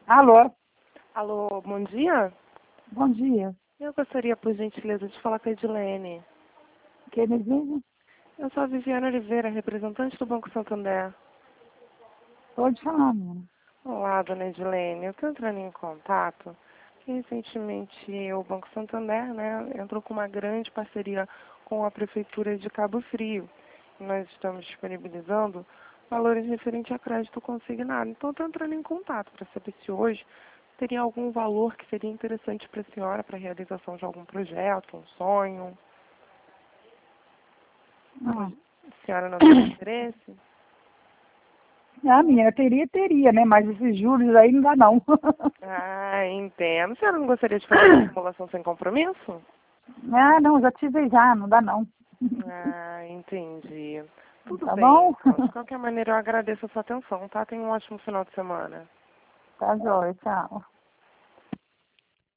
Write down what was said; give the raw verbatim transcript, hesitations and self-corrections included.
Alô, Alô, bom dia. bom dia. Eu gostaria, por gentileza, de falar com a Edilene. Quem me diz? Eu sou a Viviane Oliveira, representante do Banco Santander. Pode falar, menina. Olá, dona Edilene. Eu estou entrando em contato. Recentemente, o Banco Santander, né, entrou com uma grande parceria com a Prefeitura de Cabo Frio. Nós estamos disponibilizando valores referentes a crédito consignado. Então, estou entrando em contato para saber se hoje teria algum valor que seria interessante para a senhora para a realização de algum projeto, um sonho. Ah, A senhora não tem interesse? ah, menina, teria, teria, né? Mas esses juros aí não dá, não. Ah, entendo. A senhora não gostaria de fazer uma simulação sem compromisso? Ah, não, já tive já, não dá, não. Ah, entendi. Tudo Tá bem, bom? então. De qualquer maneira, eu agradeço a sua atenção, tá? Tenha um ótimo final de semana. Tá jóia, tchau.